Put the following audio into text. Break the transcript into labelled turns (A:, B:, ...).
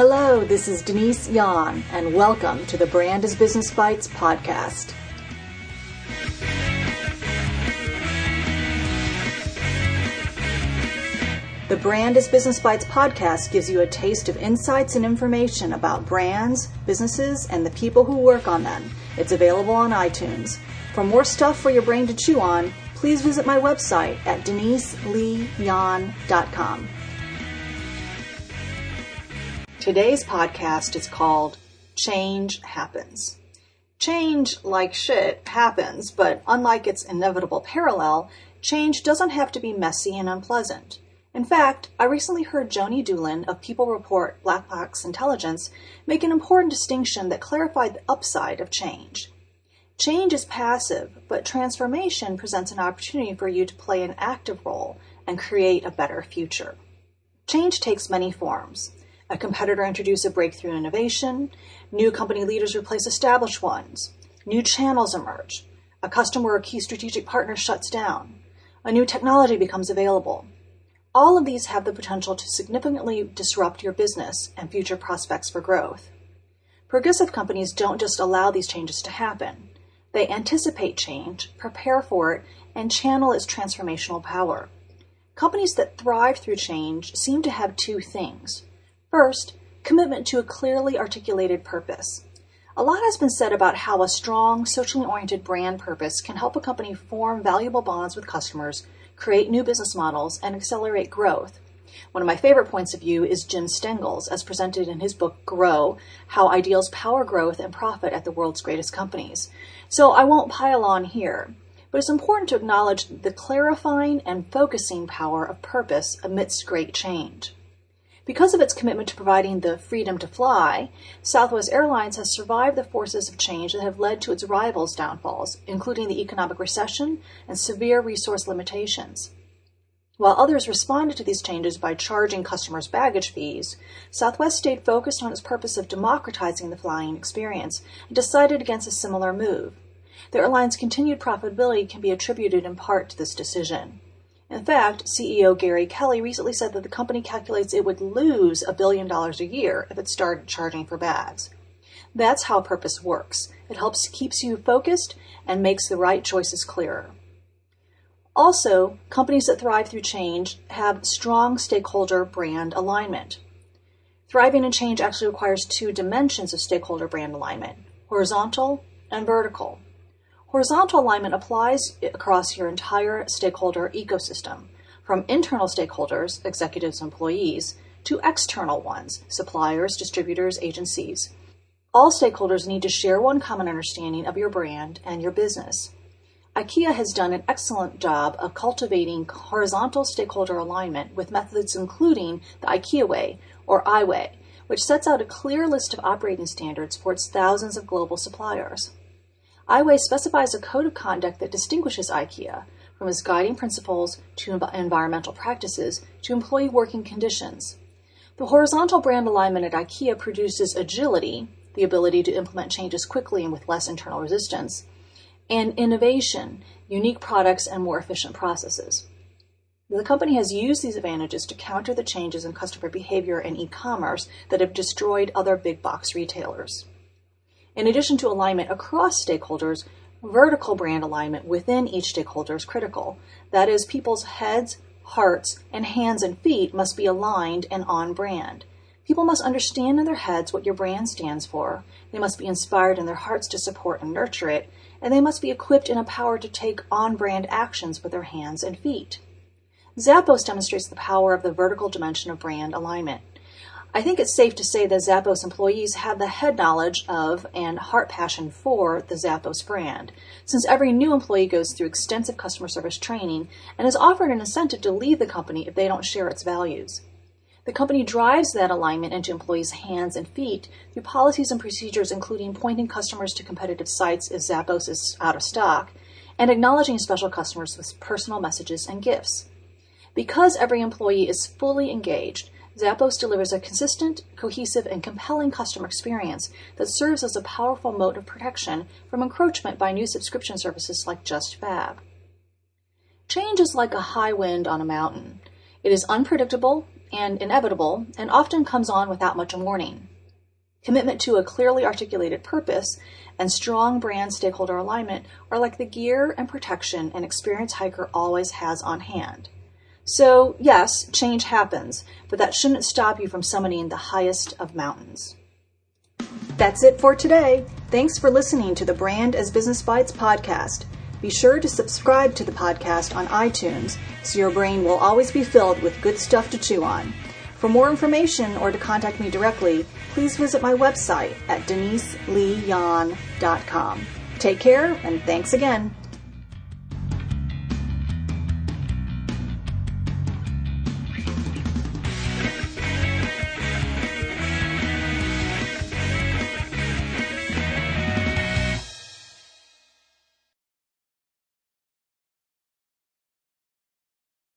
A: Hello, this is Denise Yan, and welcome to the Brand is Business Bites podcast. The Brand is Business Bites podcast gives you a taste of insights and information about brands, businesses, and the people who work on them. It's available on iTunes. For more stuff for your brain to chew on, please visit my website at deniseleeyan.com. Today's podcast is called Change Happens. Change, like shit, happens, but unlike its inevitable parallel, change doesn't have to be messy and unpleasant. In fact, I recently heard Joni Doolin of People Report Black Box Intelligence make an important distinction that clarified the upside of change. Change is passive, but transformation presents an opportunity for you to play an active role and create a better future. Change takes many forms. A competitor introduces a breakthrough innovation, new company leaders replace established ones, new channels emerge, a customer or key strategic partner shuts down, a new technology becomes available. All of these have the potential to significantly disrupt your business and future prospects for growth. Progressive companies don't just allow these changes to happen. They anticipate change, prepare for it, and channel its transformational power. Companies that thrive through change seem to have two things. First, commitment to a clearly articulated purpose. A lot has been said about how a strong, socially oriented brand purpose can help a company form valuable bonds with customers, create new business models, and accelerate growth. One of my favorite points of view is Jim Stengel's, as presented in his book, Grow, How Ideals Power Growth and Profit at the World's Greatest Companies. So I won't pile on here, but it's important to acknowledge the clarifying and focusing power of purpose amidst great change. Because of its commitment to providing the freedom to fly, Southwest Airlines has survived the forces of change that have led to its rivals' downfalls, including the economic recession and severe resource limitations. While others responded to these changes by charging customers baggage fees, Southwest stayed focused on its purpose of democratizing the flying experience and decided against a similar move. The airline's continued profitability can be attributed in part to this decision. In fact, CEO Gary Kelly recently said that the company calculates it would lose $1 billion a year if it started charging for bags. That's how purpose works. It keeps you focused and makes the right choices clearer. Also, companies that thrive through change have strong stakeholder brand alignment. Thriving in change actually requires two dimensions of stakeholder brand alignment, horizontal and vertical. Horizontal alignment applies across your entire stakeholder ecosystem, from internal stakeholders, executives, employees, to external ones, suppliers, distributors, agencies. All stakeholders need to share one common understanding of your brand and your business. IKEA has done an excellent job of cultivating horizontal stakeholder alignment with methods including the IKEA Way, or I-Way, which sets out a clear list of operating standards for its thousands of global suppliers. I-Way specifies a code of conduct that distinguishes IKEA from its guiding principles to environmental practices to employee working conditions. The horizontal brand alignment at IKEA produces agility, the ability to implement changes quickly and with less internal resistance, and innovation, unique products, and more efficient processes. The company has used these advantages to counter the changes in customer behavior and e-commerce that have destroyed other big box retailers. In addition to alignment across stakeholders, vertical brand alignment within each stakeholder is critical. That is, people's heads, hearts, and hands and feet must be aligned and on brand. People must understand in their heads what your brand stands for. They must be inspired in their hearts to support and nurture it, and they must be equipped and empowered to take on-brand actions with their hands and feet. Zappos demonstrates the power of the vertical dimension of brand alignment. I think it's safe to say that Zappos employees have the head knowledge of and heart passion for the Zappos brand, since every new employee goes through extensive customer service training and is offered an incentive to leave the company if they don't share its values. The company drives that alignment into employees' hands and feet through policies and procedures including pointing customers to competitive sites if Zappos is out of stock, and acknowledging special customers with personal messages and gifts. Because every employee is fully engaged, Zappos delivers a consistent, cohesive, and compelling customer experience that serves as a powerful moat of protection from encroachment by new subscription services like JustFab. Change is like a high wind on a mountain. It is unpredictable, and inevitable, and often comes on without much warning. Commitment to a clearly articulated purpose and strong brand stakeholder alignment are like the gear and protection an experienced hiker always has on hand. So, yes, change happens, but that shouldn't stop you from summiting the highest of mountains. That's it for today. Thanks for listening to the Brand as Business Bites podcast. Be sure to subscribe to the podcast on iTunes so your brain will always be filled with good stuff to chew on. For more information or to contact me directly, please visit my website at deniseleeyan.com. Take care, and thanks again.